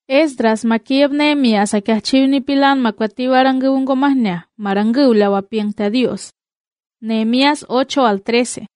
Esdras makieb Nehemías akiachiw nipilan makwatiw aranguw ngomahnya, maranguw lawapiengta Dios. Nehemías 8-13.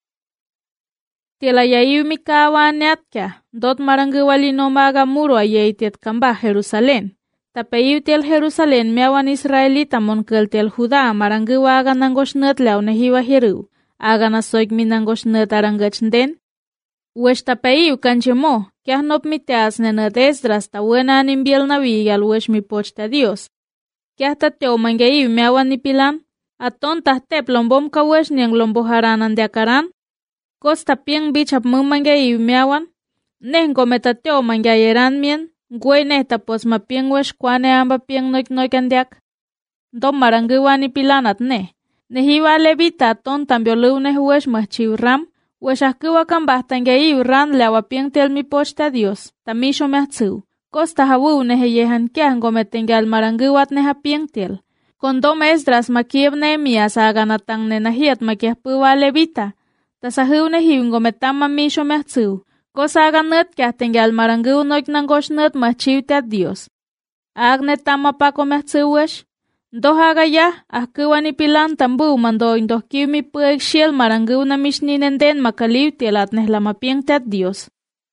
Tielayayiw mikawaniatka, dot maranguw alinomaga muro ayaytiet kamba Jerusalén. Tapayiw tel Jerusalén miawan Israelita monkel tel Judá maranguw aga nangoshnut law nehiwa hiruw, aga nasoik minangoshnut arangachnden. Wesh tapayiw kanchemo, kiah nop miteas nenat Esdras ta wena nimbiel nawi al wesh mi pochta Dios. Kiah tateo mangayiw miawan nipilan, aton tahtep lombom kawesh niang lombo haranan de akaran. Kos tapieng bichap mangayiw miawan, neh ngometateo mangayeran mien, Gwe neh tapos mapieng wesh kwane amba pieng noik andiak. Dom maranguwa nipilanat neh. Nehiwa levita aton tambioluw neh wesh mahchiw ram, wesh ahkuwa kambah tangayiw ran leawa pieng tel mi pochta Dios, tamisho mehtziw. Kos tahawiw neh yehan kiah ngometengal maranguwat neh apieng tel. Kondom Esdras makieb Nehemías aganatang nenahiat makiahpuwa levita. Tasahiw nehiw ngometam mamisho mehtziw. Cosa aganut kiah tengal maranguw noik nangoshnut mahchiw tat Dios. Agnet tama pako mehtziw wesh. Doh agayah ahkuwa nipilan tambuw mando indoh kiw mi pueg shiel maranguw na mishninen makaliw tielat neh lamapieng tat Dios.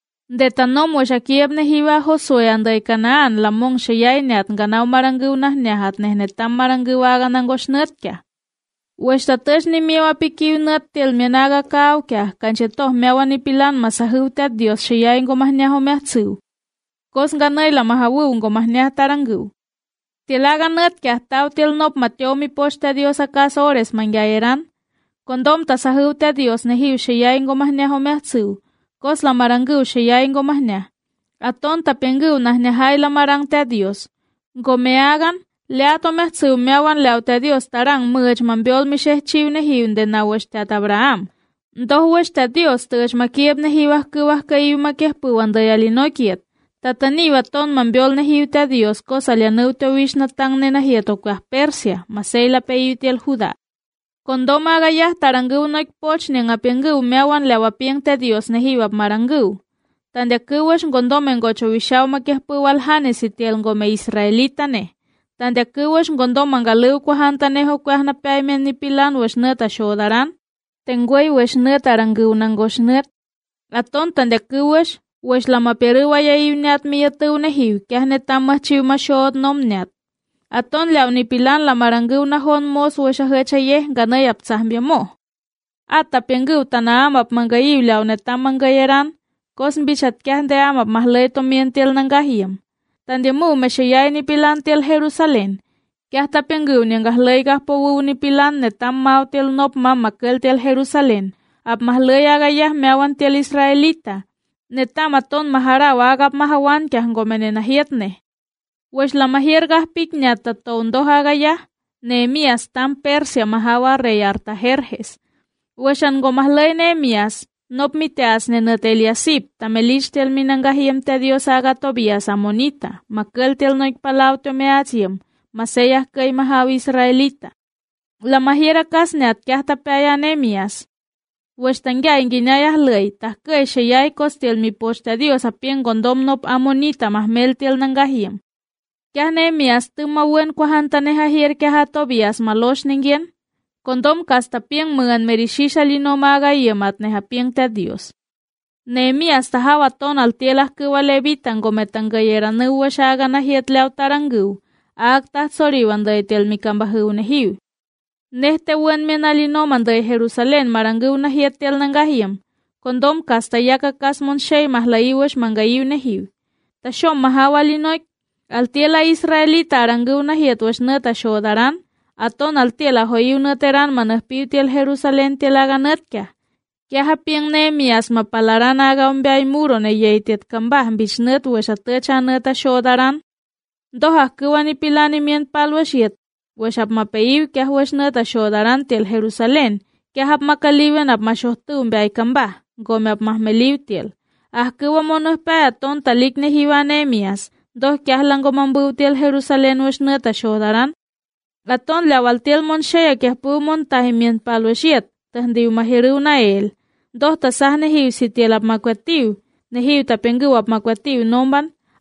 De tanom wesh akieb nehiwa Josué anday Canaan lamong shayay niat nganaw maranguw nah niahat neh netam maranguw aga nangoshnut kiah. Wesh tatush ni miwa pikiw nut tel mianaga kaw kiah kanchetoh miawan nipilan masahiw tat Dios shayay ngomahniaho mehtziw. Kos nganay lamahawiw ngomahniah taranguw. Tilaga nut kiah taw til nop matyo mi pochta Dios akas ores mangyayeran. Kondom tasahiw tat Dios nehiw shayay ngomahniaho mehtziw. Kos lamaranguw shayay ngomahniah. Aton tapenguw nahniahay lamarang tat Dios. Ngomeagan leato mehtziw miawan leawta Dios tarang much mambiol mishehchiw nehiw de na wesh tat Abraham. Doh wesh tat Dios tush makieb nehiw ahkuwah kayiw makiahpuwan dayalinokiet. Tataniwa ton mambiol nehiw tat Dios kos alianuw tewish natang nenahiet okuah Persia, masayla peyiw tiel Judá. Kondom agayah taranguw noik poch niang apianguw miawan leawapieng tat Dios nehiw ap maranguw. Tandiakuwesh ngondom engochowishaw makiahpuwal hanes itiel ngome Israelita neh. Tandiakuwesh ngondom mangaluw kwahanta neho kwah na paymen nipilan wesh nut ashodaran. Tengwey wesh nut aranguw nangosh nut. Aton tandiakuwesh wesh lamaperuw ayayiw niat miyatuw nehiw kiah netam mahchiw mashod nom niat. Aton leaw nipilan lamaranguw nahon mos wesh ahechayeh ganay aptsahmbiamo. At tapianguw tanaam ap mangayiw leaw netam mangayeran, kos mbichat kiah deam ap mahlay tomientil nanggahiyam. Tandiamu meshayay nipilan tel Jerusalén. Kiah tapianguw niangahlay gahpowiw nipilan netam maw tel nop mamakkel tel Jerusalén. Ap mahlay agayah miawan tel Israelita. Netam aton maharaw agap mahawan kiah ngomenenahiet neh. Wesh lamahier gahpik niat taton doh agayah. Nehemías tam Persia mahawa rey Artajerjes. Wesh angomahlay Nehemías. Nop miteas nenut Eliasib, tamelish tel minangahiem te Dios aga Tobías amonita, makel tel noik palaw temeatziem, maseyah kay mahaw Israelita. La mahiera kasneat kiah tapaya Nehemías. Wesh tangya inginayah lay, tahkay shayay kos tel mi pochta Dios apien gondom nop amonita mahmel tel nangahiem. Kiah Nehemías tumawen kwahanta nehahier kiah Tobías malosh ningyen. Kondom kasta pieng mengan merishisha linomaga yemat nehapieng tat Dios. Nehemías tahawa ton altielah kuwa levitan gometangayeran nuwesh aga nahiet leaw taranguw, ag tahtsoriwan day tel mikambahiw nehiw. Nehte wen menalinoman day Jerusalén maranguw nahiet tel nangahiyam, kondom kasta yaka kasmon shay mahlayiwesh mangayiw nehiw. Tashom mahawa linoik, altiela Israelita aranguw nahiet wesh nut ashodaran, aton altiela hoyiw nuteran manahpiw tiel Jerusalén tiel aga nutkia. Kiah apieng Nehemías mapalaran aga umbiay muro neyey tiet kambah bich nut wesh atecha nut ashodaran. Doh ahkuwa nipilan imien palwesh yet, wesh ap mapeyiw kiah wesh nut ashodaran tiel Jerusalén, kiah ap makaliwen ap mashohtu umbiay kambah, gome ap mahmeliw tiel. Ahkuwa monohpay aton talik nehiwa Nehemías, doh kiah langgo mambuw tiel Jerusalén wesh nut ashodaran. Aton lawal tiel mon shaya kiah pu mon tahimien palweshiet, tahdiw mahiruw na el. Doh tasah nehiw si tiel ap makwatiw, nehiw tapenguw ap makwatiw nomban,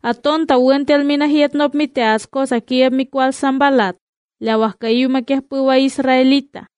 Atonta wentel minahiet nop miteas cosa kiev mikwal Sambalat, lawahkayuma kehpuwa Israelita.